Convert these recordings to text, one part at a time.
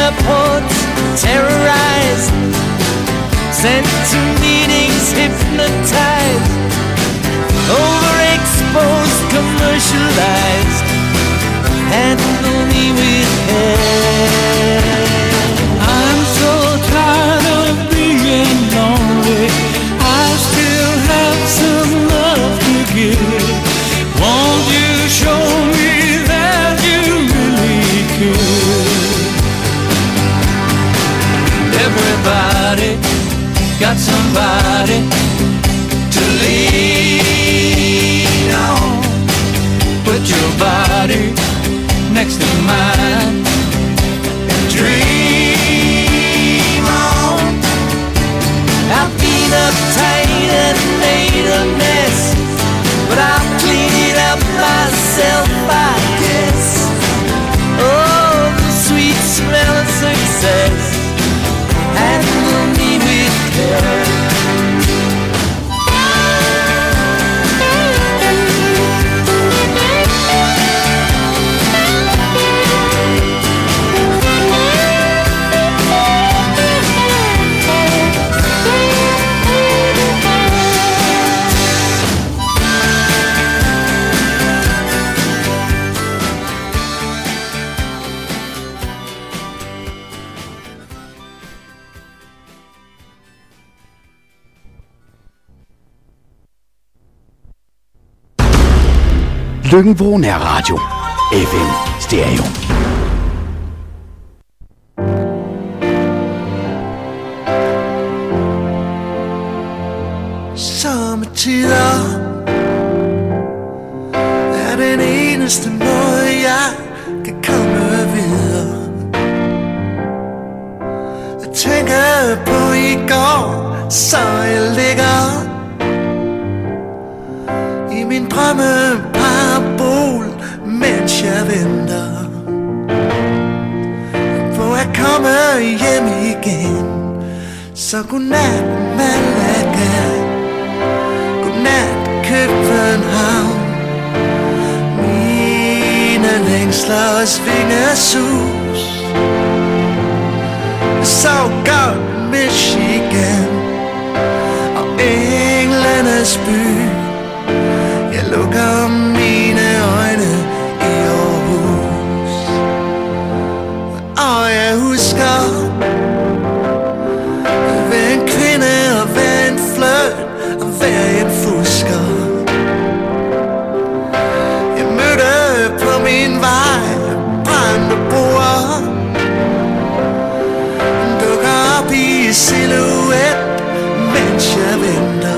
airports, terrorized, sent to meetings, hypnotized, overexposed, commercialized. Handle me with care. I'm so tired of being lonely. I still have some love to give. Won't you show me that you really care? Everybody got somebody to lean on. Put your body next to mine and dream on. I've been uptight and made a mess, but I'll clean it up myself, I guess. Oh, the sweet smell of success. Handle me with care. Løkken-Vrå Nærradio. FM Stereo. Sommetider er den eneste måde, jeg kan komme videre. Jeg tænker på i går, så jeg ligger i min drømmeparabol, mens jeg venter på at komme hjem igen. Så godnat Malaga, godnat København. Mine længsler og svingesus. Så godt Michigan og englenes by. Jeg lukker mine øjne i Aarhus, og jeg husker hver en kvinde og hver en fløjt og hver en fusker. Jeg mødte på min vej brændte broer, dukker op i silhuet, mens jeg venter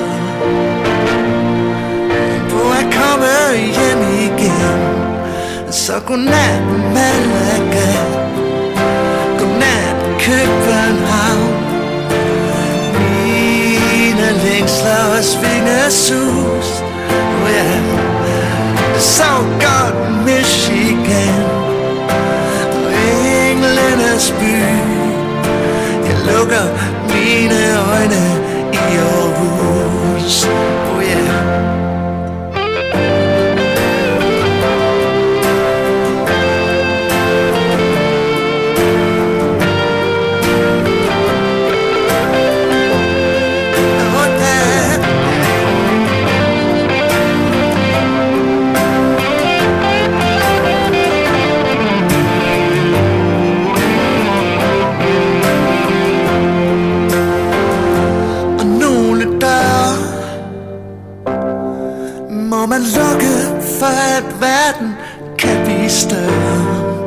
komme hjem igen. Så godnat Malaga, godnat København. Mine længsler og svingesus. Oh yeah. Så godt Michigan og englenes by. Jeg lukker mine øjne i Aarhus. Oh yeah. Man lukke for at verden kan blive større.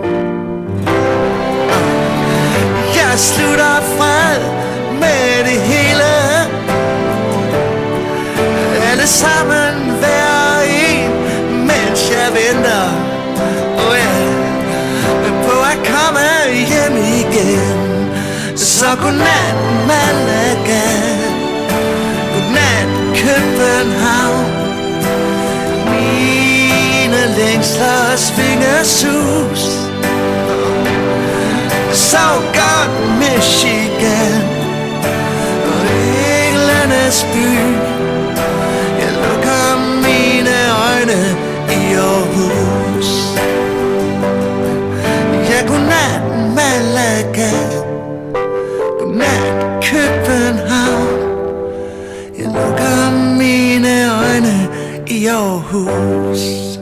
Jeg slutter fred med det hele. Alle sammen hver en, mens jeg venter. Oh yeah. På at komme hjem igen. Så godnat Malaga, godnat København. Længsler og svingesus. Så godt Michigan og englenes by. Jeg lukker mine øjne i Aarhus. Ja, godnat Malaga, i Aarhus.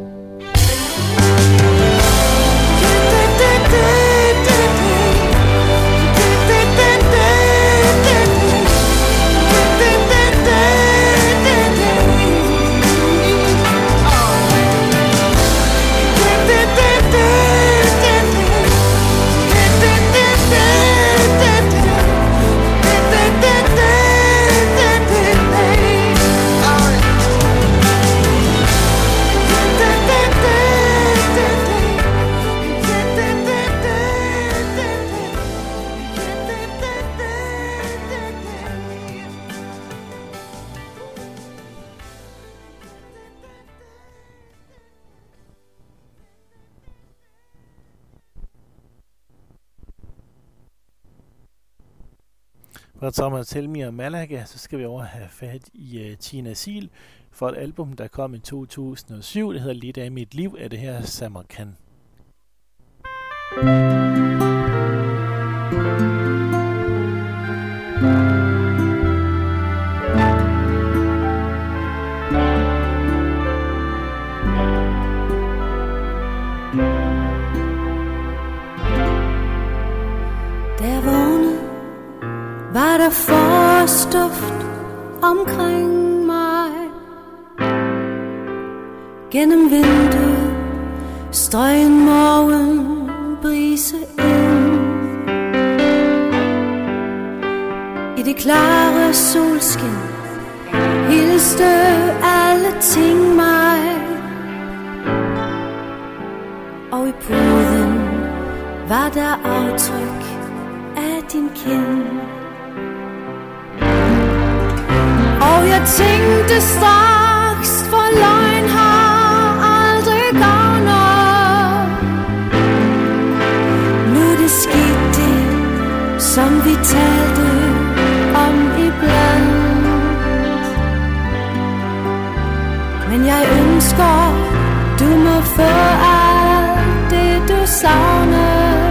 Fra Thomas Helmi og Malaga, så skal vi over have fat i Tina Sil for et album, der kom i 2007. Det hedder Lidt af mit liv, af det her Samarkand. Var der forårsduft omkring mig? Gennem vinduet strøg en morgenbrise ind. I det klare solskin hilste alle ting mig. Og i puden var der aftryk af din kind. Og jeg tænkte straks, for løgn har aldrig gavnet. Nu det skete, som vi talte om iblandt. Men jeg ønsker, du må få alt det du savner.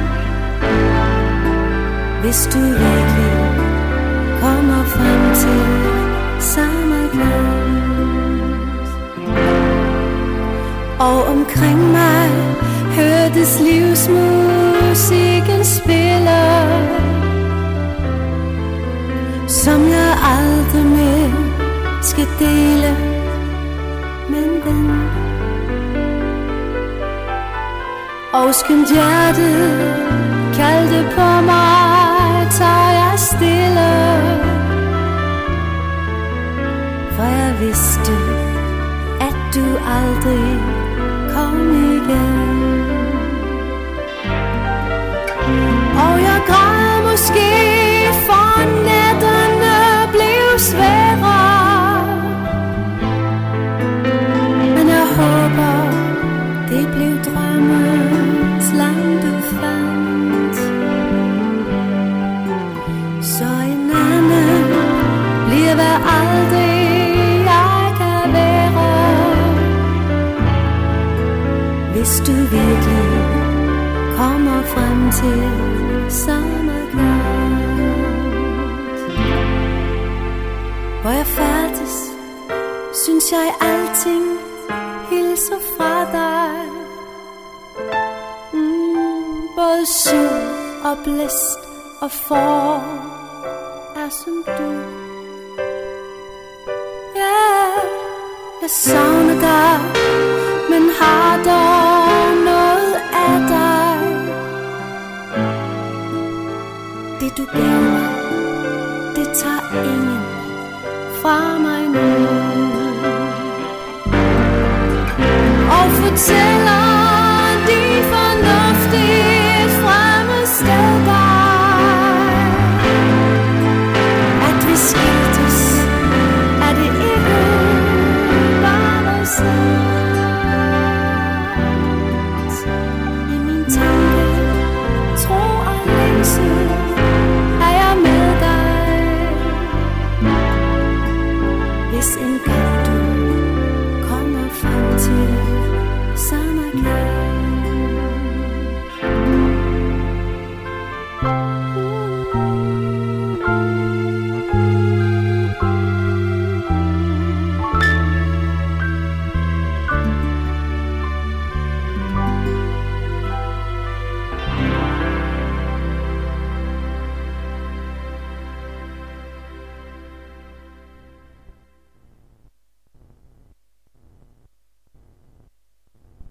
Hvis du virkelig kommer frem til Samarkand. Og omkring mig hørtes livsmusikken spille, som jeg aldrig mere skal dele med en ven. Og skønt hjertet kaldte på mig, tager jeg stille. For jeg vidste, at du aldrig kom igen. Og jeg græd måske, for nætterne blev svære. Men jeg håber, det blev drømmens land du fandt. Så en anden bliver hvad aldrig hvis du virkelig kommer frem til Samarkand. Hvor jeg færdes, synes jeg alting hilser fra dig. Både sol og blæst og forår er som du. Ja, jeg savner dig, men har dog noget af dig. Det du gav mig, det tager ingen fra mig nu. Og fortæller de fornuftigt fremmested dig, at vi skiltes, er det ikke bare sådan. Hvis en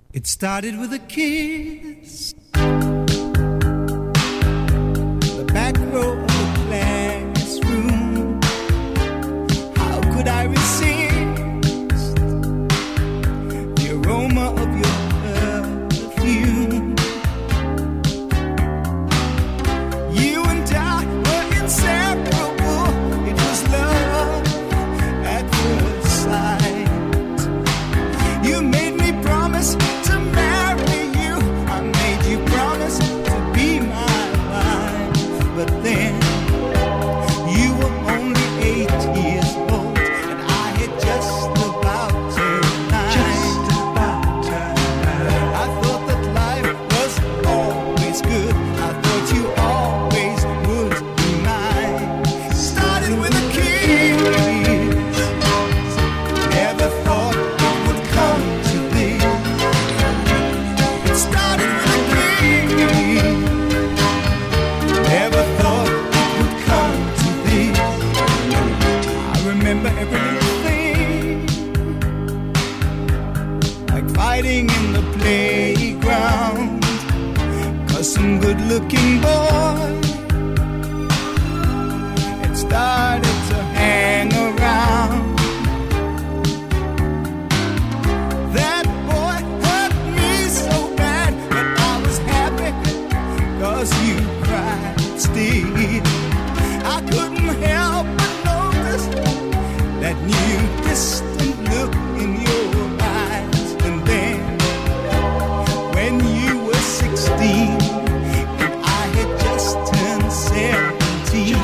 It started with a kiss. The back row of the classroom. How could I resist the aroma of your perfume? You and I were inseparable. It was love at first sight. You made me promise to marry you. I made you promise to be my wife. But then you were only 8 years old, and I had just about turned 9. I thought that life was always good. I thought you always would be mine. Started with a kiss. Never thought it would come to this. It started with a kiss. Never thought it would come to this. I remember every little thing, like fighting in the playground, 'cause some good-looking boy had started to hang around. That boy hurt me so bad, but I was happy 'cause you cried still. I couldn't help but notice that new distant look in your eyes. And then when you were 16 and I had just turned 17,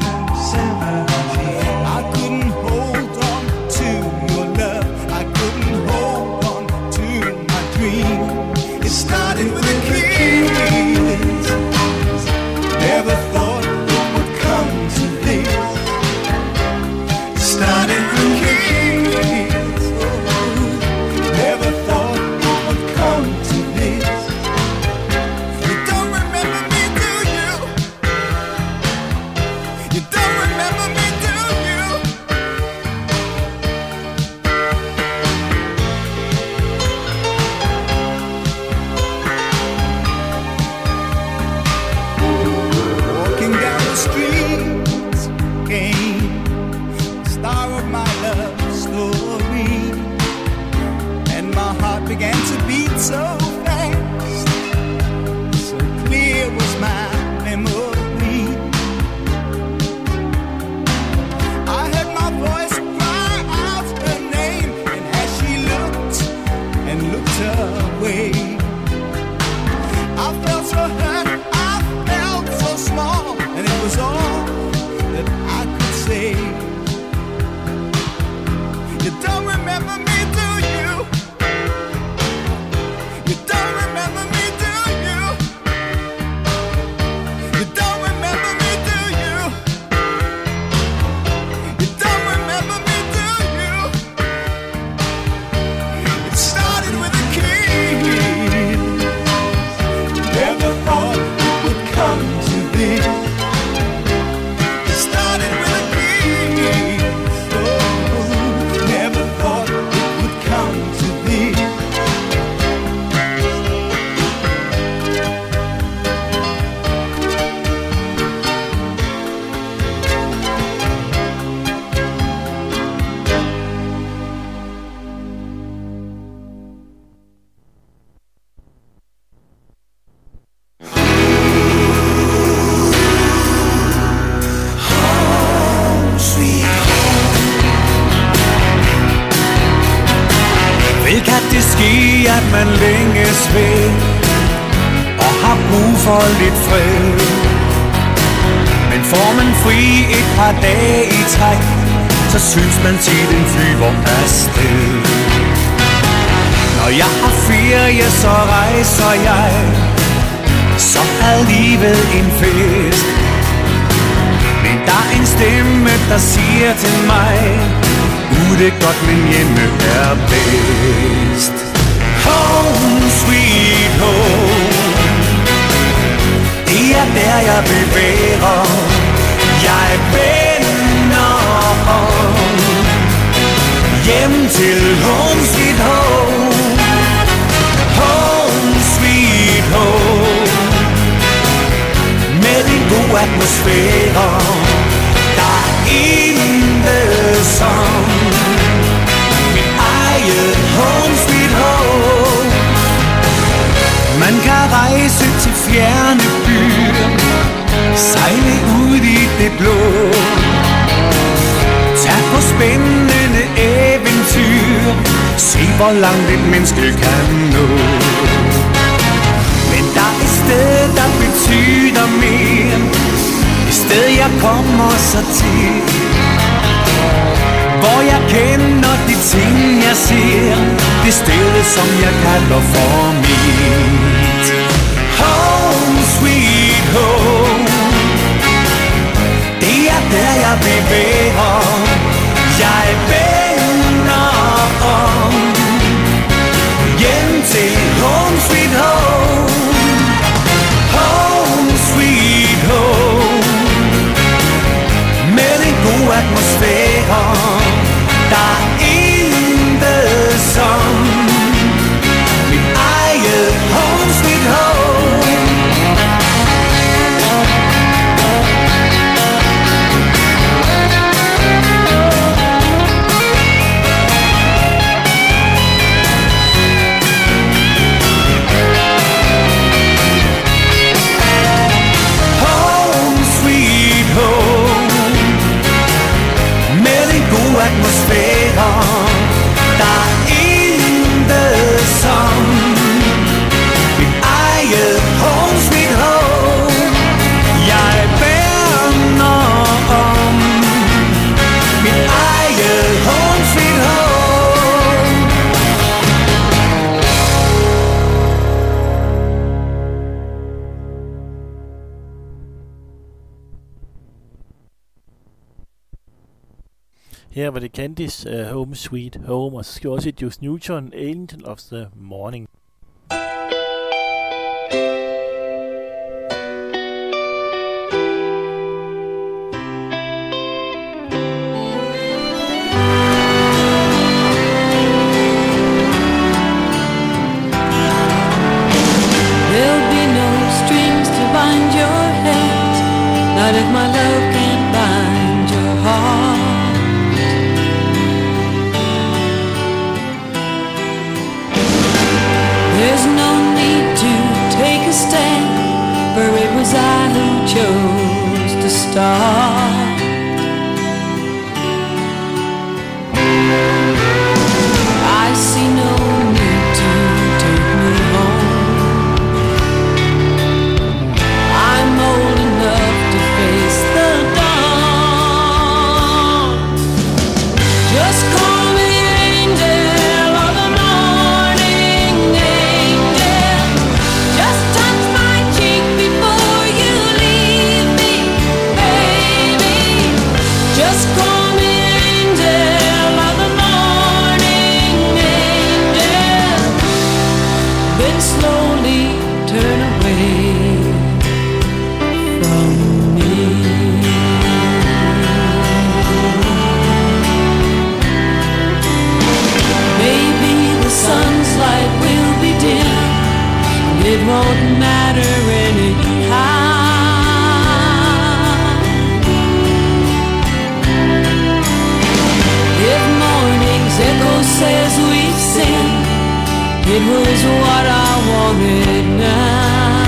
I couldn't hold on to your love. I couldn't hold on to my dream. It started with a kiss. Never thought it would come to this. Started with a kiss. Never thought it would come to this. You don't remember me, do you? You don't remember me, do you? Walking down the street came the star of my love story, and my heart began to beat so fast. So clear was my memory. I heard my voice cry out her name, and as she looked and looked away, I felt so hurt, I felt so small, and it was all that I could say. You don't remember me, do you? You don't remember me, do you? You don't remember me, do you? You don't remember me, do you? It started with a kiss. Never thought it would come to this. It started with a kiss. Oh, never thought it would come to this. Vel kan det ske, at man længes ved og har brug for lidt fred. Men får man fri et par dage i træk, så synes man tiden flyver afsted. Når jeg har ferie, så rejser jeg, så er livet en fest. Men der er en stemme, der siger til mig, ude godt, men hjemme er bedst. Home sweet home, det er der jeg bevæger. Jeg vender om hjem til home sweet home. atmosfære. Der er intet som mit eget home sweet home. Man kan rejse til fjerne byer, sejle ud i det blå, tag på spændende eventyr, se hvor langt et menneske kan nå. Men der er et sted, der betyder mere, et sted jeg kommer så til, hvor jeg kender de ting jeg ser, det sted som jeg kalder for mit home sweet home. Det er der jeg bevæger, jeg vender om hjem til home sweet home. Home sweet home, med en god atmosfære. Der er intet som mit eget home sweet home. Atmosfære, der er intet som mit eget home sweet home. Jeg værner om mit eget home sweet home. Her var det Candice Home Sweet Home, og så skal vi også et Juice Newton, Angel of the Morning. There'll be no strings to bind your head, not if my love can bind your heart. There's no need to take a stand, for it was I who chose to start. I see no need to take me home. I'm old enough to face the dawn. Just call me angel of the morning, angel. Just touch my cheek before you leave me, baby. Just call me angel of the morning, angel. Then slowly turn away from me. Maybe the sun's light will be dim, it won't matter anyhow. If morning's echo says we've sinned, it was what I wanted now.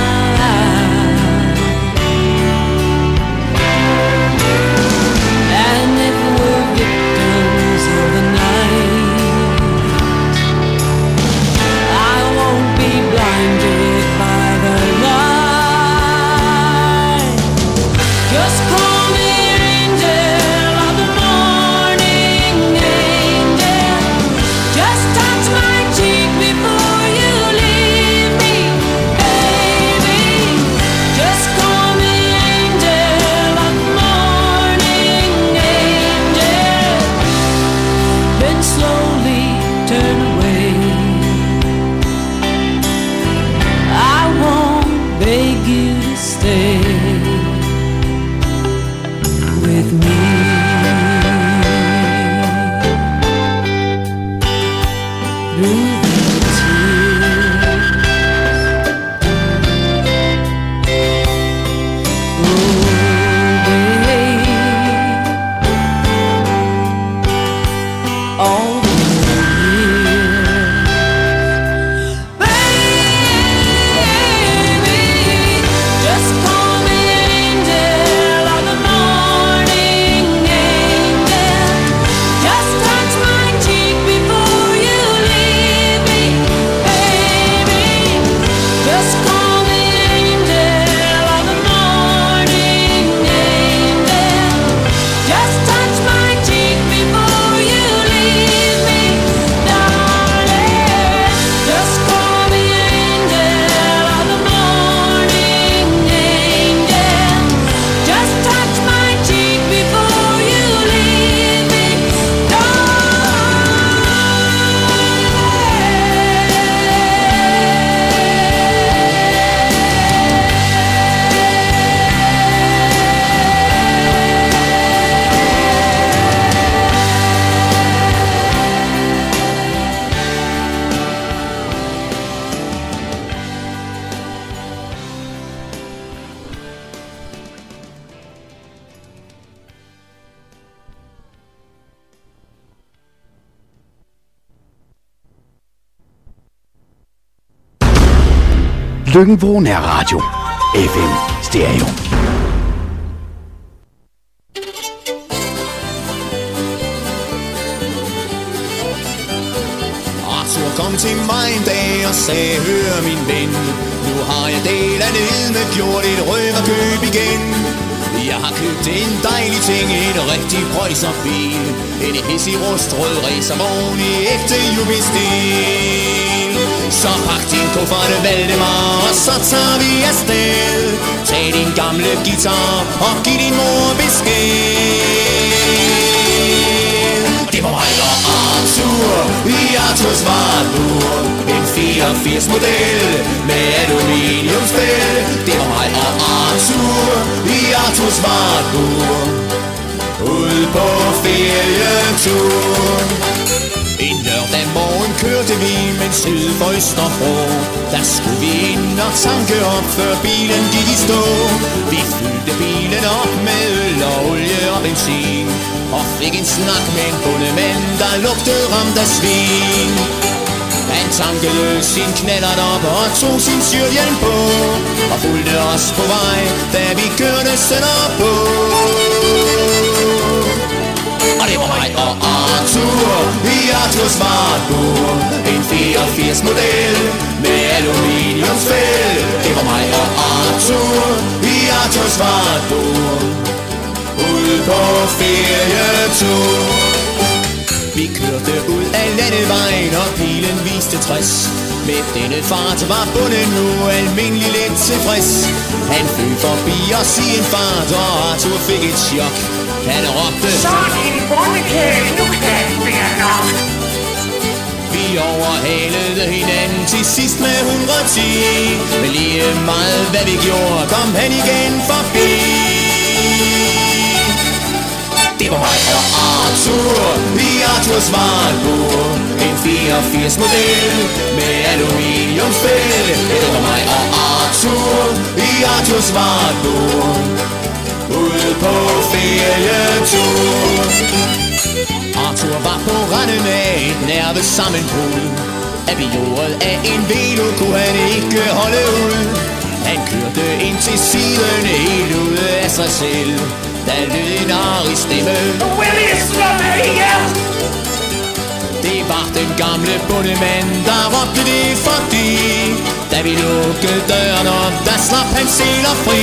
And if we're victims of the night, I won't be blinded by the light. Just call me angel of the morning, angel. Just touch my cheek before you leave me, baby. Just call me angel of the morning, angel. Then slowly turn away. I won't beg you to stay with me. Through the tears, oh, Lykken på Nærradio. FM Stereo. Arthur kom til mig en dag og sagde, hør min ven, nu har jeg del af ned gjort et røverkøb igen. Jeg har købt en dejlig ting, en rigtig prøjserbil, en hissig rustrød racervogn i ægte jubilstil. Så pak din kuffert, Valdemar, og så tager vi afsted. Tag din gamle guitar og giv din mor besked. Det var mig og Arthur i Arthurs varebur, en 84 model med aluminiumsfæld. Det var mig og Arthur i Arthurs varebur, ude på ferietur. En lørdag morgen kørte vi med syd for Østerbro. Der skulle vi ind og tanke op, før bilen gik i stå. Vi fyldte bilen op med øl og olie og benzin, og fik en snak med en bondemand, der lugtede ramt af svin. Han tankede sin knallert op og tog sin styrthjelm på, og fulgte os på vej, da vi kørte sønderpå. Og det var mig og Arthur i Arthurs varebur, en 84 model med aluminiumsfæld. Det var mig og Arthur i Arthurs varebur, ude på ferietur. Vi kørte ud af landevejen, og bilen viste 60. Med denne fart var bunden nu almindelig lidt tilfreds. Han fløj forbi os i en fart, og Arthur fik et chok. Han råbte, så din bundekæde, nu kan det være nok. Vi overhalede hinanden til sidst med 110. Men lige meget hvad vi gjorde, kom han igen forbi. Det var mig og Arthur i Arthurs varebur, en 84 model med aluminiumsfæld. Det var mig og Arthur i Arthurs varebur, ude på ferietur. Arthur var på randen af et nervesammenbrud. Abioret af en velo kunne han ikke holde ud. Han kørte ind til siden helt ude af sig selv. Der lød en arig stemme, Willie, slå mig ihjel! Det var den gamle bondemand, der råbte det, fordi da vi lukkede døren op, der slap han seler fri.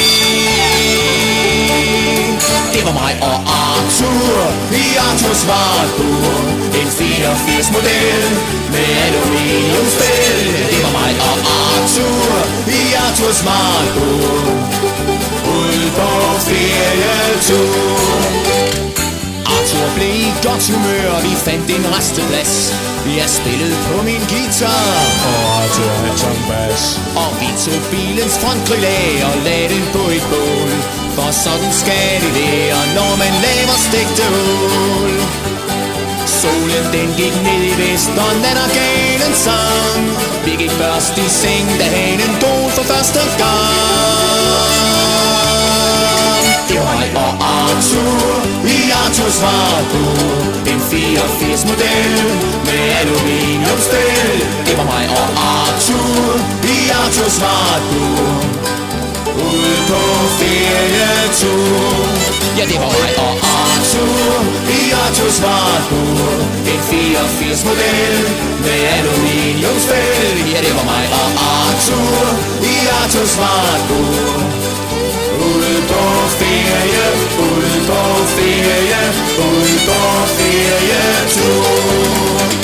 Det var mig og Arthur i Arthurs varebur, en 84 model med aluminiumsfæld. Det var mig og Arthur i Arthurs varebur, ude på ferietur. Arthur blev i godt humør, vi fandt en resteplads. Jeg spillede på min guitar, og Arthur han sang bas. Og vi tog bilens frontgrill af og lagde den på et bål. For sådan skal det være, når man laver stegte ål. Solen den gik ned i vest, og nattergalen sang. Vi gik først i seng, da hanen drog for første gang. Det var mig og Arthur i Arthurs varebur, en 84 model med aluminiumsfæld. Det var mig og Arthur i Arthurs varebur, ude på ferietur. Ja, det var mig og Arthur i Arthurs varebur, en 84 model med aluminiumsfæld. Ja, det var mig og Arthur i Arthurs varebur, ude på ferie, ude på ferie, ude på ferietur.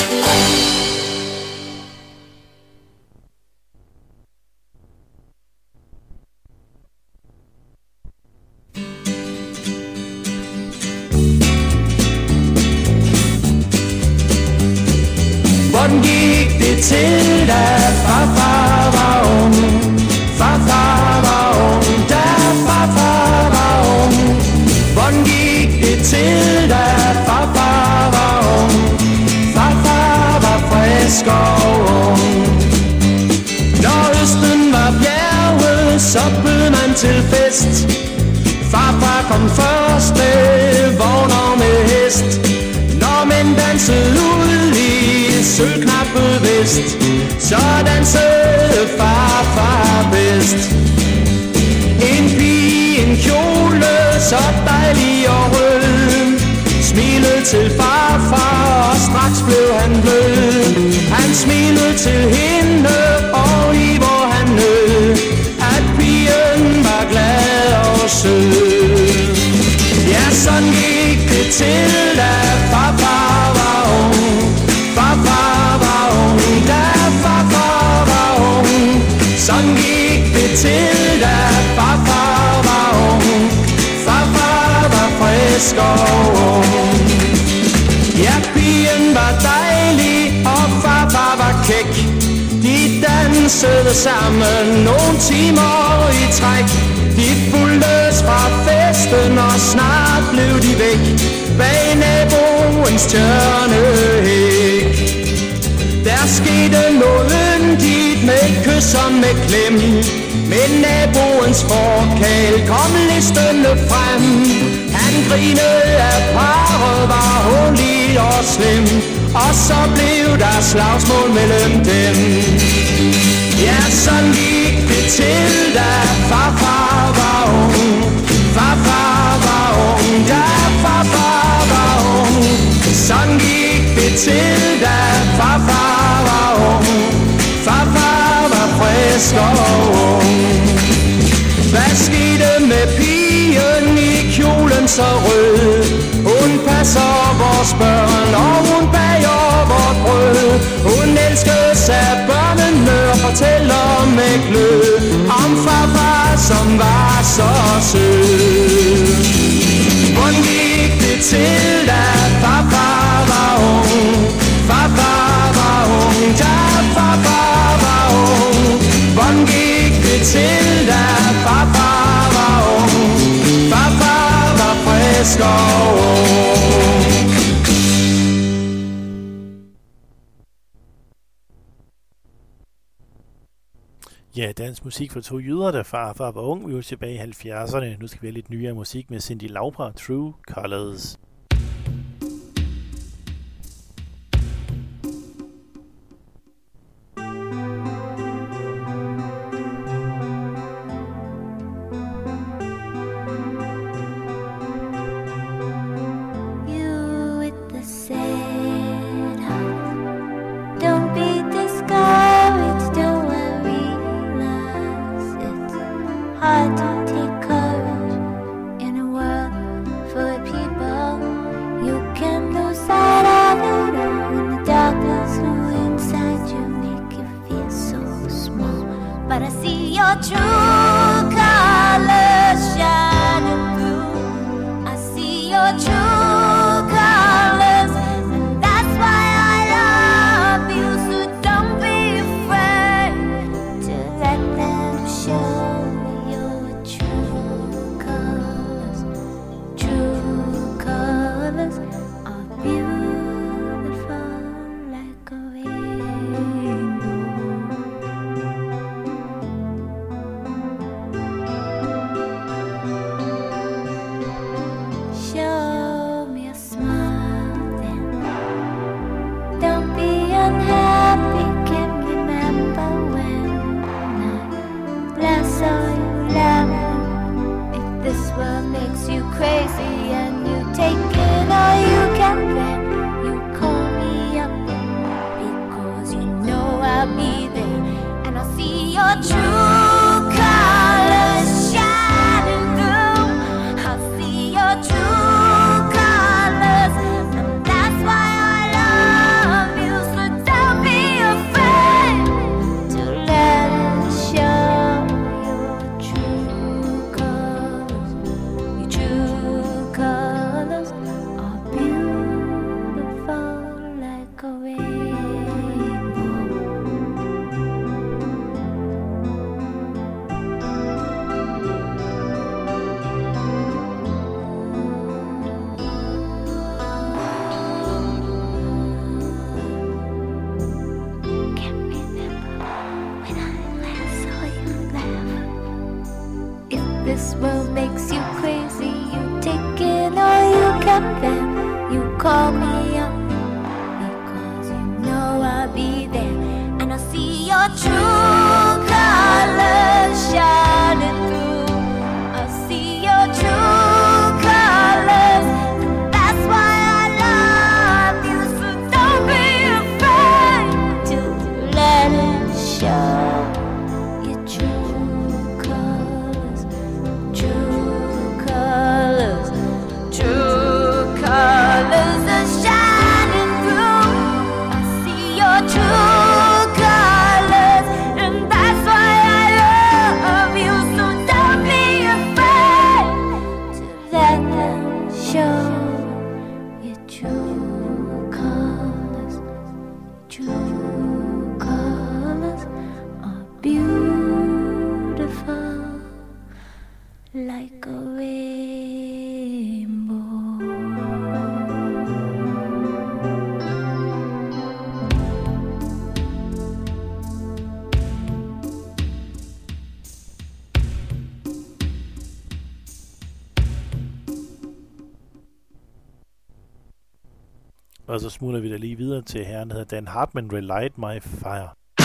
Hvordan gik det til, da farfar var ung? Farfar var ung, da farfar var ung. Hvordan gik det til, da farfar var ung? Farfar var frisk og ung. Når østen var bjerge, så bød man til fest. Farfar kom først med vogner med hest. Når mænd dansede ud i sølvknappet vest, så dansede farfar var bedst. En pige, en kjole, så dejlig og rød, smilede til farfar, og straks blev han blød. Han smilede til hende, og i hvor han nød, at pigen var glad og sød. Ja, sådan gik det til, da farfar var ung. Farfar var ung, da farfar var ung. Sådan gik det til, da farfar var ung. Farfar var frisk og ung. Ja, pigen var dejlig, og farfar var kæk. De dansede sammen nogle timer i træk. De fulgtes fra festen, og snart blev de væk bag naboens tjørnehæk. Der skete noget yndigt med kys og med klem, men naboens forkæl kom listende frem. Han grinede af parret, var hånlig og slem, og så blev der slagsmål mellem dem. Ja, sådan gik det til, da farfar var ung. Farfar var ung, da farfar var ung. Sådan gik det til, da farfar var ung. Farfar var frisk og ung. Hvad skete med pigen i kjolen så rød? Hun passer vores børn, og hun bager vort brød. Hun elskes af børnene og fortæller med glød om farfar, som var så sød. Hvordan gik det til, da farfar var ung? Farfar var ung, da farfar var ung. Hvordan gik det til, da farfar var ung? Farfar var frisk og ung. Ja, dansk musik for to jyder, der farfar var ung. Vi var tilbage i 70'erne. Nu skal vi have lidt nyere musik med Cyndi Lauper, True Colors. Hard to take courage in a world full of people. You can lose sight of it all, and the darkness inside you make you feel so small. But I see your true colors shining through. I see your true colors, and that's why I love you. So don't be afraid to let them show. Crazy and you take it all you can, then you call me up because you know I'll be there, and I'll see your true colors shining through. I'll see your true colors, and that's why I love you. So don't be afraid to let it show your true colors. Your true colors are beautiful like a rainbow. Can't remember when I last saw you laugh. If this world makes you crazy, you take it all you can, then you call me up because you know I'll be there, and I'll see your true colors. true colors, and that's why I love you. So don't be afraid to let them show your true colors. True colors are beautiful like a rainbow. Og så smutter vi da lige videre til herren, der hedder Dan Hartman, Relight My Fire.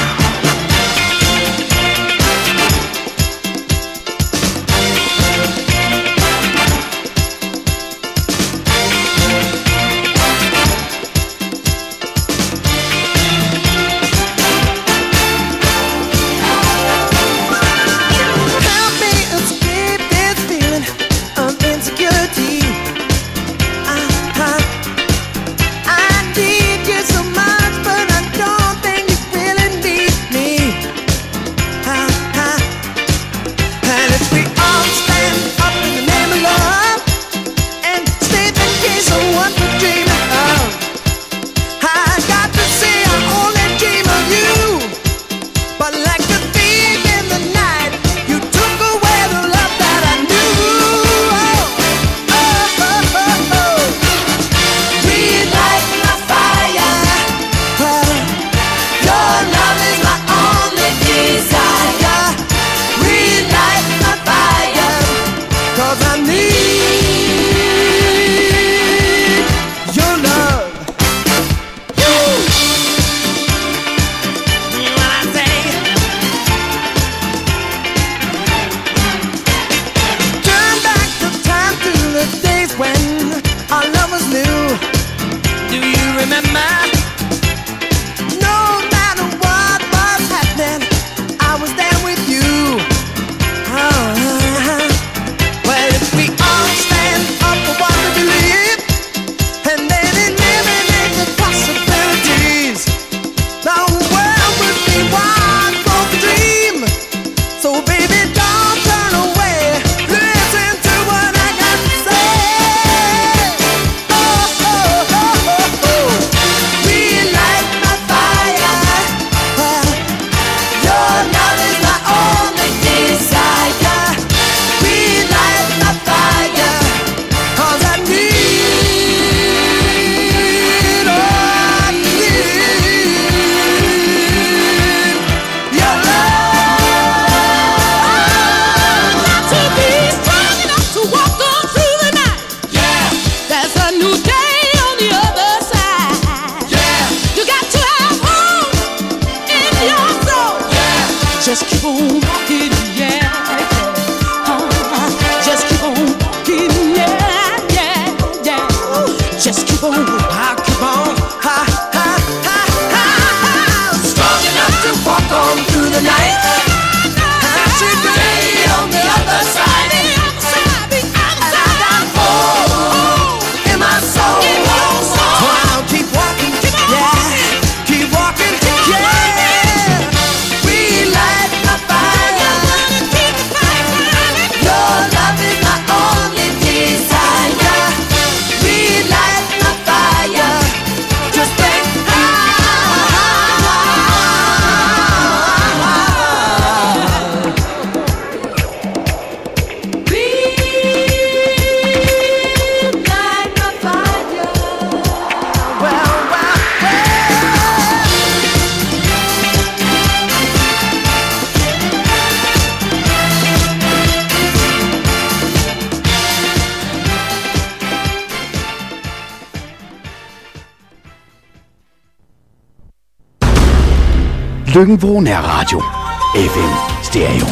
Løkken-Vrå Nærradio. FM Stereo.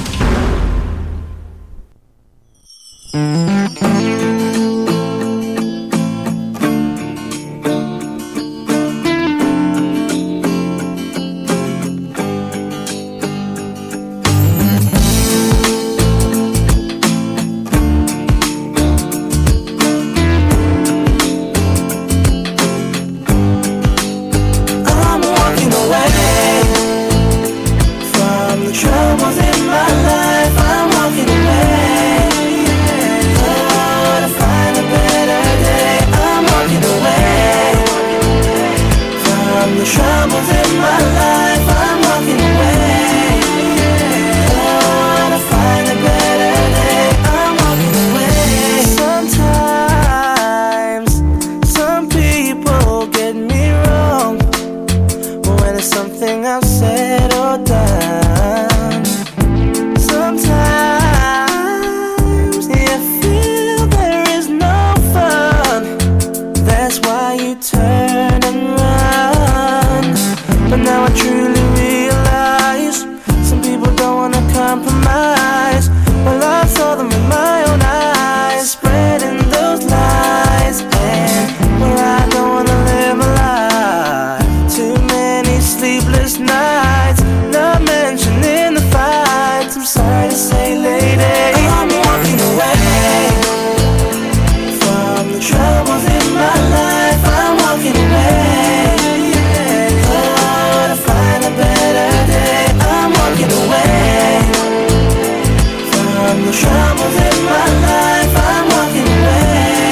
I'm walking away. settle down. Sometimes you feel there is no fun. That's why you turn and run. But now I truly realize some people don't wanna compromise. Well, I saw them with my own eyes, spreading those lies. And well, I don't wanna live my life. Too many sleepless nights, not mentioning the fights. I'm sorry to say, lady, I'm walking away from the troubles in my life. I'm walking away, to find a better day. I'm walking away from the troubles in my life. I'm walking away,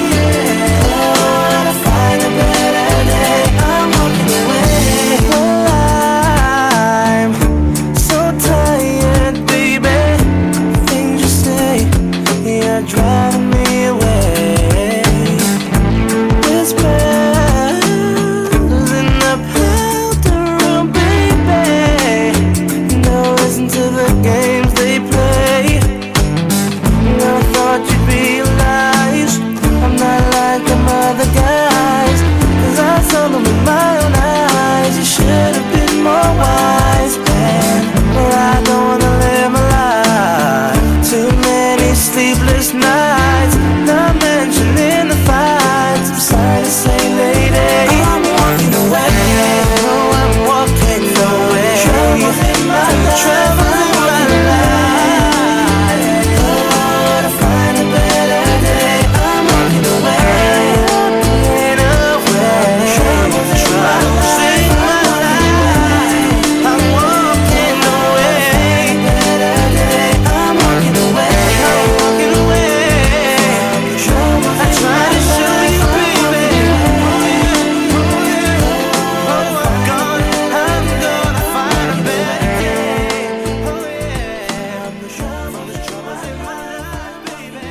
to find a better day. I'm walking away. Oh, I'm so tired, baby. Things you say, you're driving me away. Whispers in the powder room, baby. No, listen to the games they play. I thought you'd realize I'm not like them other guys, 'cause I saw them with my own eyes. You should have been more wise. And well, I don't wanna live my life. Too many sleepless nights, not mentioning the fights. I'm sorry to say, lady, I'm walking away. No, I'm walking away. Troubles in my life. Troubles in my life. To find a better day. I'm walking away. Walking away. Troubles in my life. I'm walking away. Better day. I'm walking away. I'm walking away. I try to show you, baby. Oh, I'm gonna find a better day. Oh, yeah. The troubles in my life, baby.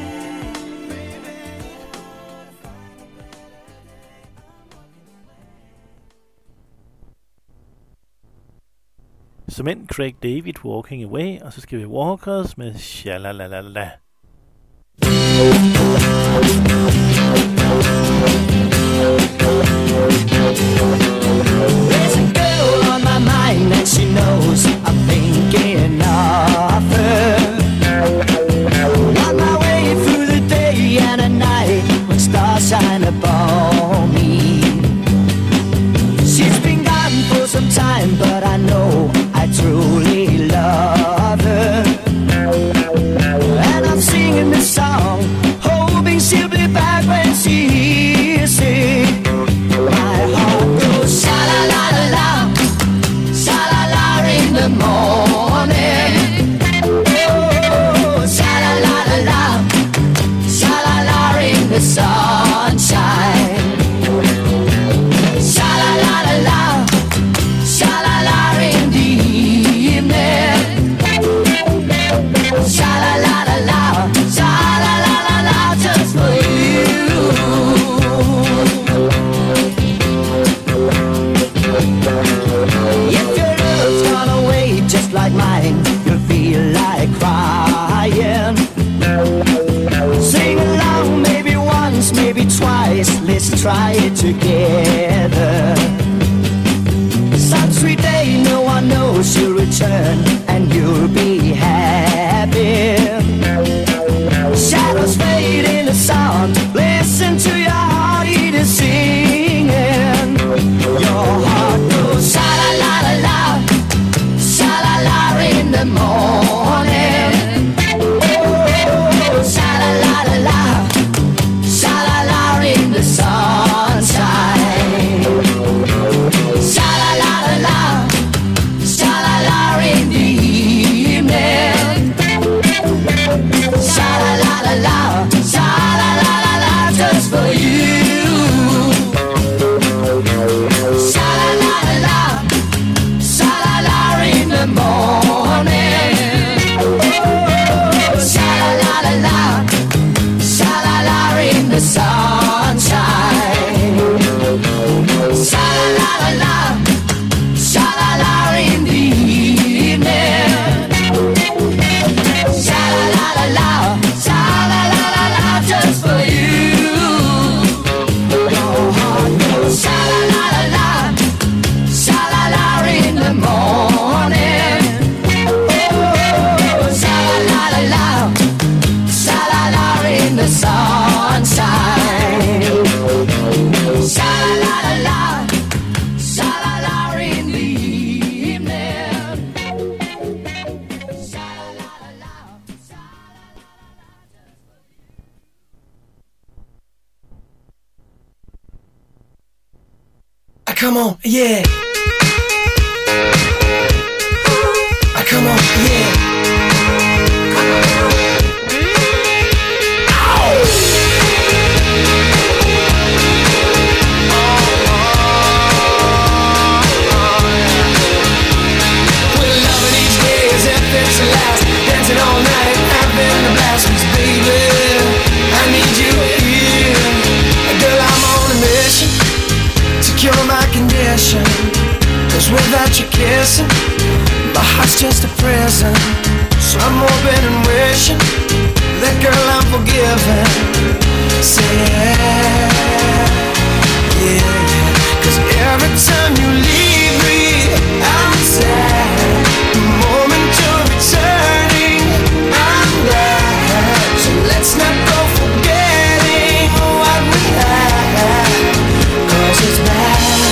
Som end Craig David, Walking Away, og så skal vi Walkers med Shalalala. There's a girl on my mind and she knows I'm thinking of her. On my way through the day and at night when stars shine upon me. She's been gone for some time, but I know I truly love her. And I'm singing this song, hoping she'll be back when she hears it. My heart goes sha-la-la-la-la, sha-la-la in the morning. Oh, sha-la-la-la-la, sha-la-la in the sunshine. Sha-la-la-la-la, sha-la-la in the evening. Sha-la-la-la-la, sha-la-la-la-la, just for you. If your love's gone away just like mine, you'll feel like crying. Sing along, maybe once, maybe twice. Let's try it together. Some sweet day, no one knows she'll return, and you'll be happy. Shadows fade in the sun. Listen to your heart, it is singing. Your heart goes sha-la-la-la-la, sha-la-la in the morning. Oh, sha-la-la-la-la, sha-la-la in the sunshine. Sha-la-la-la-la, sha-la-la in the evening. Sha-la-la-la-la, sha-la-la-la-la, just for you. Sha-la-la-la-la, sha-la-la in the morning. the morning. Oh, sha-la-la-la-la, sha-la-la in the sunshine. Sha-la-la-la-la, sha-la-la in the evening. Sha-la-la-la-la, come on, yeah. Come on, yeah. We're loving each day as if it's the last. Dancing all night, having a blast. 'Cause baby, I need you here. Girl, I'm on a mission to cure my condition. 'Cause without you kissing, my heart's just a prison. So I'm hoping and wishing that girl I'm forgiven. Say yeah, yeah, yeah. 'Cause every time you leave me, I'm sad. The moment you're returning, I'm glad. So let's not go forgetting what we had. 'Cause it's bad,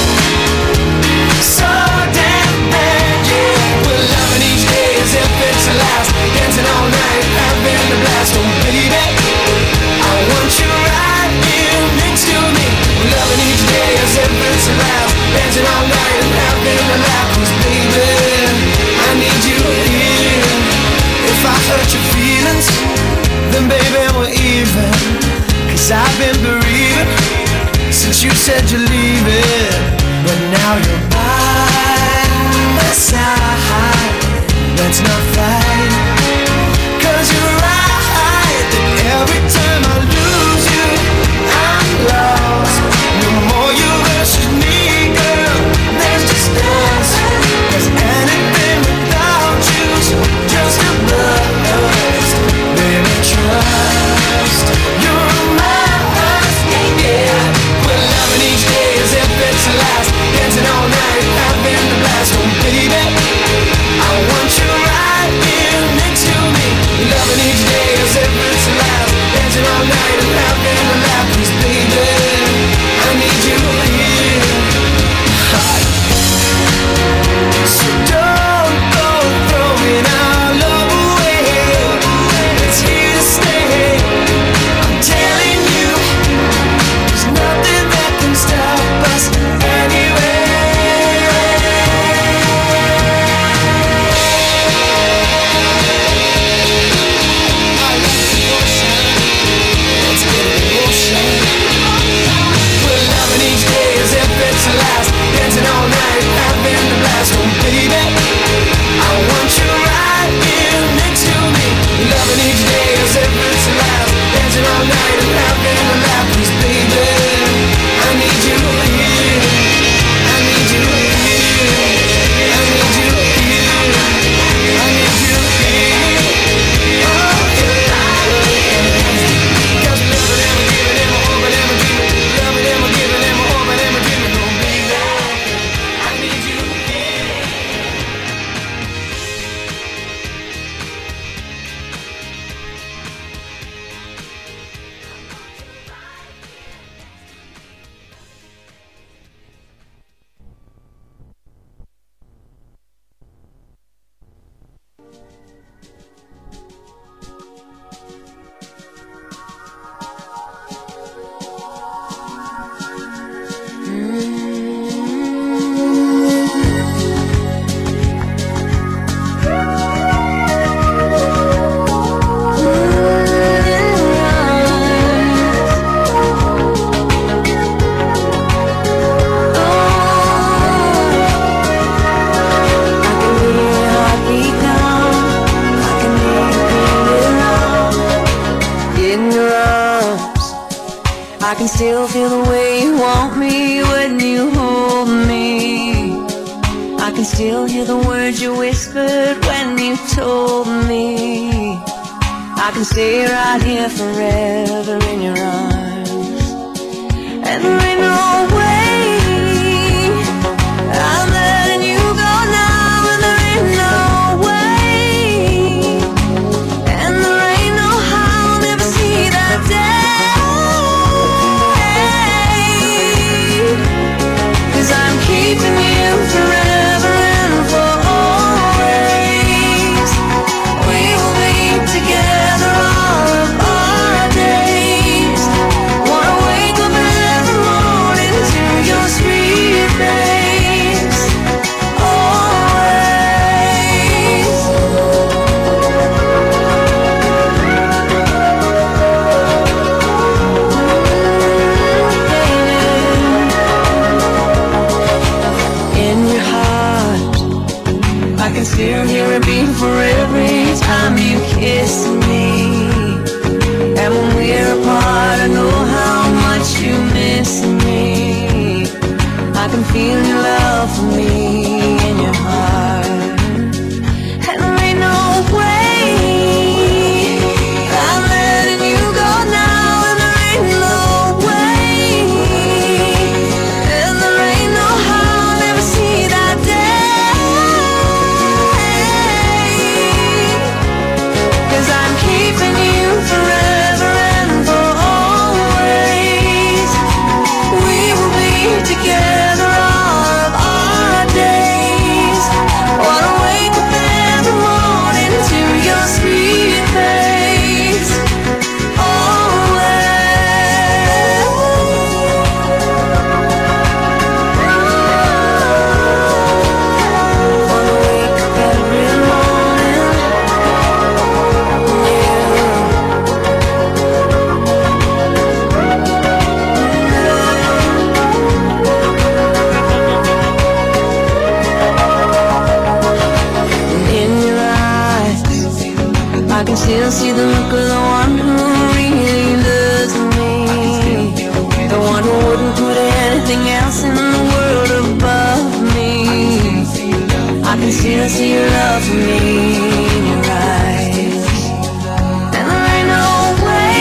so damn bad, yeah. We're loving each day as if it's the last. Dancing all night, having a blast. Oh baby, I want you right here next to me. We're loving each day as if it's the last. Dancing all night and having a laugh. 'Cause baby, I need you here. If I hurt your feelings, then baby we're even. 'Cause I've been bereaved since you said you're leaving. But now you're by my side. Let's not fight. 'Cause you're right that every time I lose you, I'm lost. No more you versus me, girl. There's distance. 'Cause anything without you's just a bust. Baby, trust. You're mine, yeah. We're loving each day as if it's the last. Dancing all night, having a blast. Oh baby, I want you right here next to me. Loving each day as if it's the last. Dancing all night and having a laugh. 'Cause baby, I need you here. So don't go throwing our love away. It's here to stay. I'm telling you, there's nothing that can stop us anyway. We're loving each day as if it's the last. Dancing all night, having a blast. Oh baby, I want you right here next to me. Loving each day as if it's the last. Dancing all night and having a laugh. 'Cause baby, I need you here. I need you here. I need you here. I need you here. Oh yeah. 'Cause loving and we're giving and we're hoping and we're dreaming. Loving and we're giving and we're hoping and we're dreaming. Oh baby, I need you here. I can still feel the way you want me when you hold me. I can still hear the words you whispered when you told me. I can stay right here forever in your arms. And there ain't no way I'm letting you go now. can still hear it beat for every time you kiss me. And when we're apart, I know how much you miss me. I can feel your love for me in your heart. And there ain't no way I'm letting you go now. And there ain't no way, and there ain't no how I'll ever see that day. 'Cause I'm keeping you forever and for always. We will be together all of our days. Wanna wake up every morning to your sweet face. Always. Wanna wake up every morning. In your eyes, I can still see the look of the one who really loves me. The one who wouldn't put anything else in the world above me. I can still see your love for me in your eyes. And there ain't no way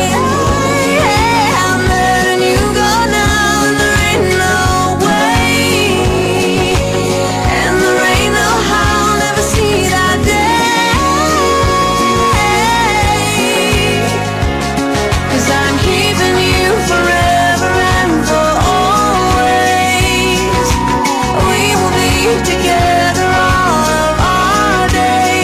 I'm letting you go now. And there ain't no way, and there ain't no how I'll ever see that day. 'Cause I'm keeping you forever and for always. We will be together all of our days.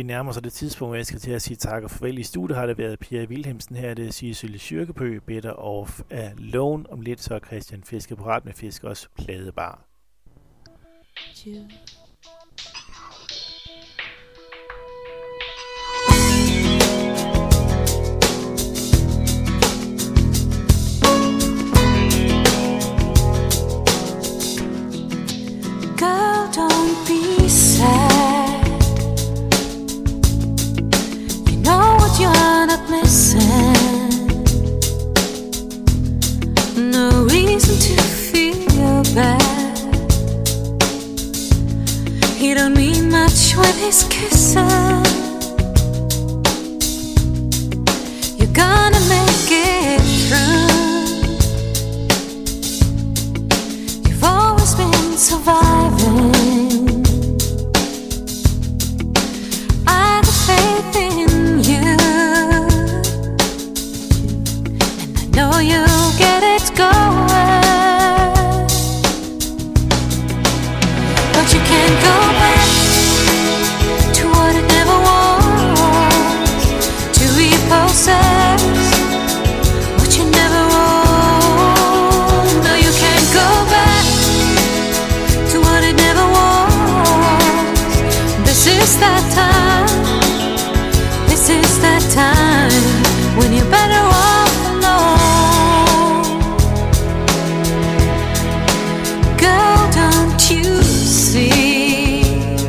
nærmer sig det tidspunkt, hvor jeg skal til at sige tak og farvel. I studiet har det været Pia Wilhelmsen. Her er det Sissel Kyrkjebø, Better Off Alone. Om lidt så Christian Fiske på Ret med Fisk, også pladebar. Girl, don't be sad. You know what you're not missing. No reason to feel bad. He don't mean much when he's kissing. You're gonna make it through. You've always been surviving. I have faith in you, and I know you'll get it going. But you can't go back to what it never was, to repossess what you never owned. No, you can't go back to what it never was. This is that time, this is that time when you're better off alone. Girl, don't you see?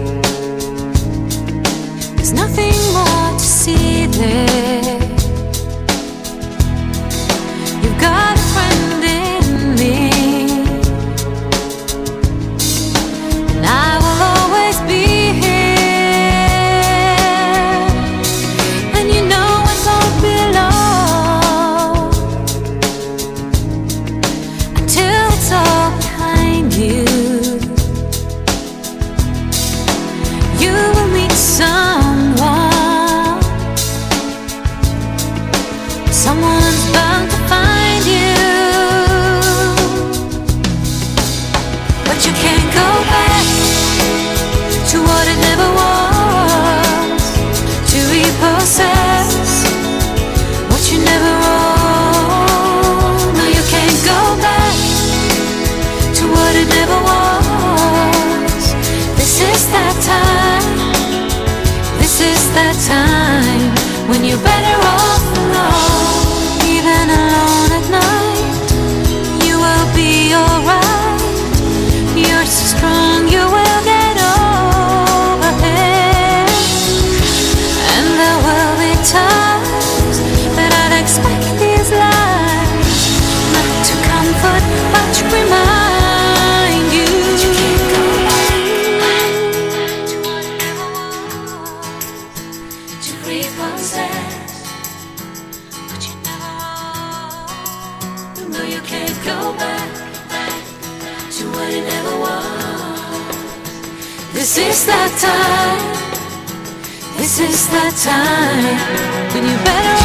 There's nothing more to see there. You've got a friend in me, and I will always be here. And you know it won't be long until it's all behind you. You will meet someone, someone's bound to find you. But you can't go back to what it never was, to repossess what you never owned. No, you can't go back to what it never was. This is that time, this is that time when you're better off alone. Even alone at night, you will be alright. You're so strong, you will get over it. And there will be times that I'd expect these lies not to comfort but to remind you. You can't go back to what it never was, to repossess what you never owned. No, you can't go back to what it never was. This is that time, this is that time when you're better